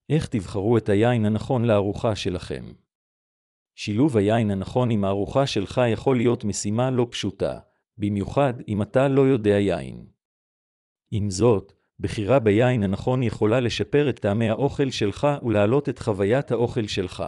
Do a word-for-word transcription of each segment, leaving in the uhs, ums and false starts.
איך תבחרו את היין הנכון לארוחה שלכם? שילוב היין הנכון עם הארוחה שלך יכול להיות משימה לא פשוטה, במיוחד אם אתה לא יודע יין. עם זאת, בחירה ביין הנכון יכולה לשפר את טעמי האוכל שלך ולהעלות את חוויית האוכל שלך.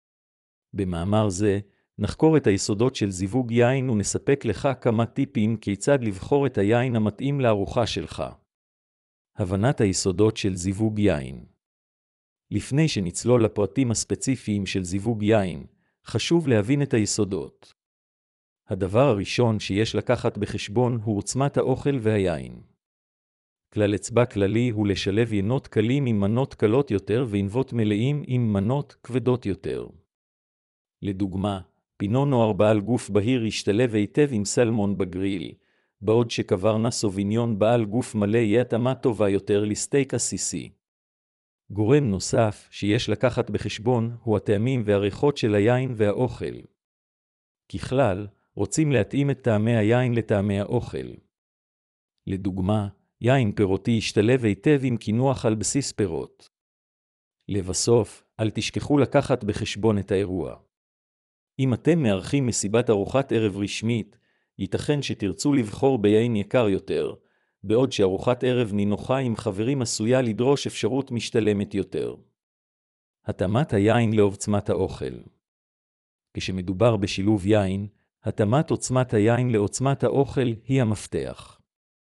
במאמר זה, נחקור את היסודות של זיווג יין ונספק לך כמה טיפים כיצד לבחור את היין המתאים לארוחה שלך. הבנת היסודות של זיווג יין. לפני שנצלול לפרטים הספציפיים של זיווג יין, חשוב להבין את היסודות. הדבר הראשון שיש לקחת בחשבון הוא עוצמת האוכל והיין. כלל אצבע כללי הוא לשלב ינות קלים עם מנות קלות יותר וענבות מלאים עם מנות כבדות יותר. לדוגמה, פינו נוער בעל גוף בהיר ישתלב היטב עם סלמון בגריל, בעוד שקברנה סוביניון בעל גוף מלא יהיה התאמה טובה יותר לסטייק עסיסי. גורם נוסף שיש לקחת בחשבון הוא הטעמים והריחות של היין והאוכל. ככלל, רוצים להתאים את טעמי היין לטעמי האוכל. לדוגמה, יין פירותי ישתלב היטב עם קינוח על בסיס פירות. לבסוף, אל תשכחו לקחת בחשבון את האירוע. אם אתם מארחים מסיבת ארוחת ערב רשמית, ייתכן שתרצו לבחור ביין יקר יותר, בעוד שארוחת ערב נינוחה עם חברים עשויה לדרוש אפשרות משתלמת יותר. התאמת היין לעוצמת האוכל. כשמדובר בשילוב יין, התאמת עוצמת היין לעוצמת האוכל היא המפתח.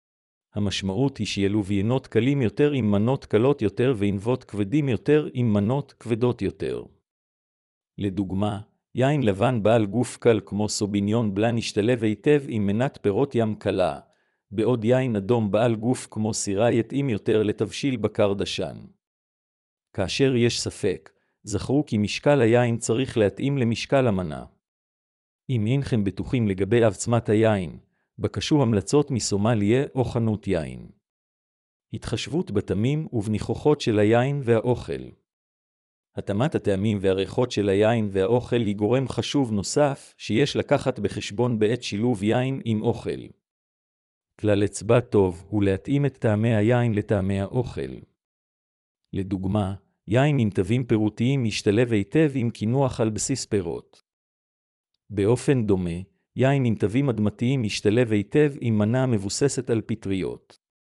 המשמעות היא שילוב ינות קלים יותר עם מנות קלות יותר וענבות כבדים יותר עם מנות כבדות יותר. לדוגמה, יין לבן בעל גוף קל כמו סוביניון בלאן ישתלב היטב עם מנת פירות ים קלה, בעוד יין אדום בעל גוף כמו סירה יתאים יותר לתבשיל בקר דשן. כאשר יש ספק, זכרו כי משקל היין צריך להתאים למשקל המנה. אם אינכם בטוחים לגבי עוצמת היין, בקשו המלצות מסומליה או חנות יין. התחשבות בטעמים ובניחוחות של היין והאוכל. התאמת הטעמים והריחות של היין והאוכל היא גורם חשוב נוסף שיש לקחת בחשבון בעת שילוב יין עם אוכל. כלל אצבע טוב הוא להתאים את טעמי היין לטעמי האוכל. לדוגמה, יין עם תווים פירותיים ישתלב היטב עם קינוח על בסיס פירות. באופן דומה, יין עם תווים אדמתיים ישתלב היטב עם מנה מבוססת על פטריות.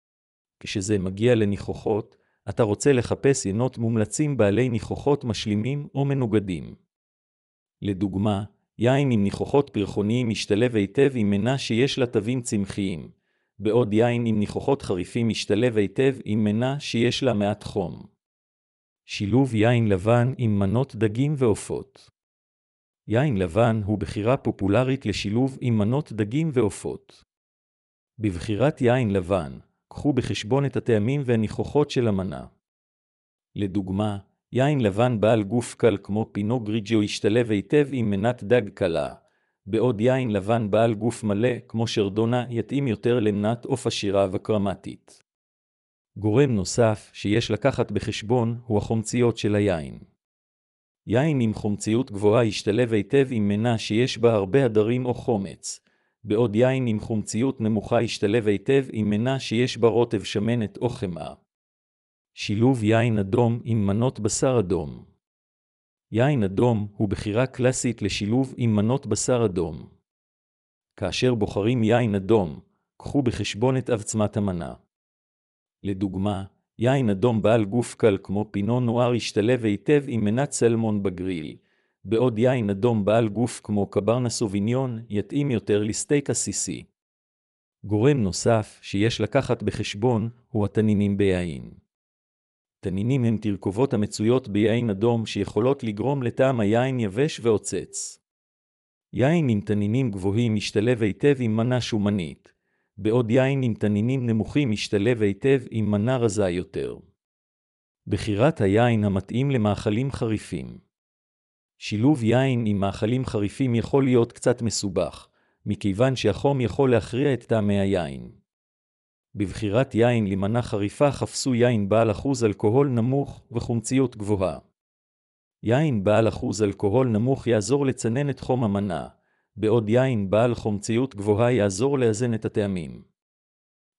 כשזה מגיע לניחוחות, אתה רוצה לחפש ינות מומלצים בעלי ניחוחות משלימים או מנוגדים. לדוגמה, יין עם ניחוחות פרחוניים ישתלב היטב עם מנה שיש לה תווים צמחיים, בעוד יין עם ניחוחות חריפים ישתלב היטב עם מנה שיש לה מעט חום. שילוב יין לבן עם מנות דגים ועופות. יין לבן הוא בחירה פופולרית לשילוב עם מנות דגים ועופות. בבחירת יין לבן, קחו בחשבון את הטעמים והניחוחות של המנה. לדוגמה, יין לבן בעל גוף קל כמו פינו גריג'ו ישתלב היטב עם מנת דג קלה, בעוד יין לבן בעל גוף מלא כמו שרדונה יתאים יותר למנת עוף עשירה וקרמטית. גורם נוסף שיש לקחת בחשבון הוא החומציות של היין. יין עם חומציות גבוהה ישתלב היטב עם מנה שיש בה הרבה הדרים או חומץ, בעוד יין עם חומציות נמוכה ישתלב היטב עם מנה שיש בה רוטב שמנת או חמאה. שילוב יין אדום עם מנות בשר אדום. יין אדום הוא בחירה קלאסית לשילוב עם מנות בשר אדום. כאשר בוחרים יין אדום, קחו בחשבון את עוצמת המנה. לדוגמה, יין אדום בעל גוף קל כמו פינו נוער ישתלב היטב עם מנת סלמון בגריל, בעוד יין אדום בעל גוף כמו קברנה סוביניון יתאים יותר לסטייק עסיסי. גורם נוסף שיש לקחת בחשבון הוא התנינים ביין. תנינים הם תרכובות המצויות ביין אדום שיכולות לגרום לטעם היין יבש ועוצץ. יין עם תנינים גבוהים ישתלב היטב עם מנה שומנית, בעוד יין עם תנינים נמוכים ישתלב היטב עם מנה רזה יותר. בחירת היין המתאים למאכלים חריפים. שילוב יין עם מאכלים חריפים יכול להיות קצת מסובך, מכיוון שהחום יכול להכריע את טעמי היין. בבחירת יין למנה חריפה חפשו יין בעל אחוז אלכוהול נמוך וחומציות גבוהה. יין בעל אחוז אלכוהול נמוך יעזור לצנן את חום המנה, בעוד יין בעל חומציות גבוהה יעזור לאזן את הטעמים.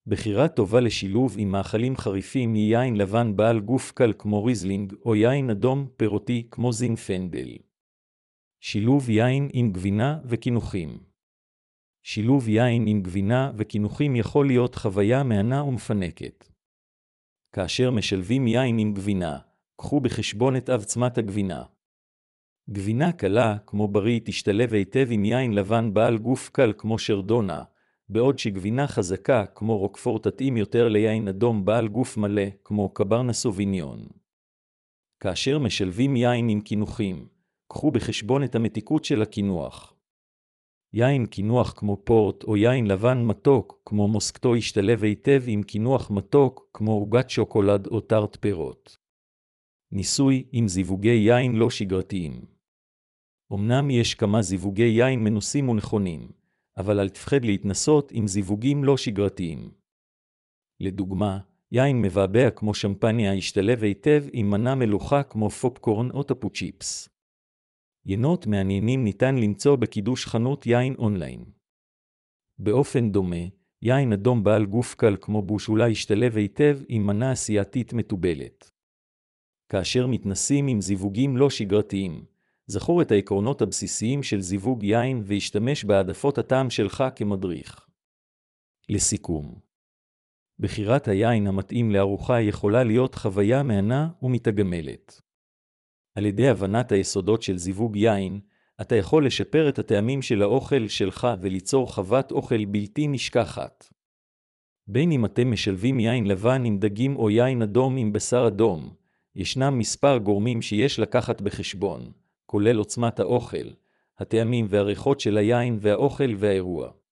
בחירה טובה לשילוב עם מאכלים חריפים היא יין לבן בעל גוף קל כמו ריזלינג, או יין אדום פירותי כמו זינפנדל. שילוב יין עם גבינה וקינוחים. שילוב יין עם גבינה וקינוחים יכול להיות חוויה מהנה ומפנקת. כאשר משלבים יין עם גבינה, קחו בחשבון את עוצמת הגבינה. גבינה קלה, כמו ברי, תשתלב היטב עם יין לבן בעל גוף קל כמו שרדונה, בעוד שגבינה חזקה, כמו רוקפור, תתאים יותר ליין אדום בעל גוף מלא, כמו קברנה סוביניון. כאשר משלבים יין עם קינוחים, קחו בחשבון את המתיקות של הקינוח. יין קינוח כמו פורט או יין לבן מתוק, כמו מוסקטו, ישתלב היטב עם קינוח מתוק, כמו עוגת שוקולד או טארט פירות. ניסוי עם זיווגי יין לא שגרתיים. אמנם יש כמה זיווגי יין מנוסים ונכונים, אבל אל תפחד להתנסות עם זיווגים לא שגרתיים. לדוגמה, יין מבעבע כמו שמפניה ישתלב היטב עם מנה מלוכה כמו פופקורן או טפו צ'יפס. יינות מעניינים ניתן למצוא בקידוש חנות יין אונליין. באופן דומה, יין אדום בעל גוף קל כמו בושולה ישתלב היטב עם מנה אסיאתית מתובלת. כאשר מתנסים עם זיווגים לא שגרתיים, זכור את העקרונות הבסיסיים של זיווג יין והשתמש בהעדפות הטעם שלך כמדריך. לסיכום, בחירת היין המתאים לארוחה יכולה להיות חוויה מהנה ומתגמלת. על ידי הבנת היסודות של זיווג יין, אתה יכול לשפר את הטעמים של האוכל שלך וליצור חוות אוכל בלתי נשכחת. בין אם אתם משלבים יין לבן עם דגים או יין אדום עם בשר אדום, ישנם מספר גורמים שיש לקחת בחשבון, כולל עוצמת האוכל, הטעמים והריחות של היין והאוכל והאירוע.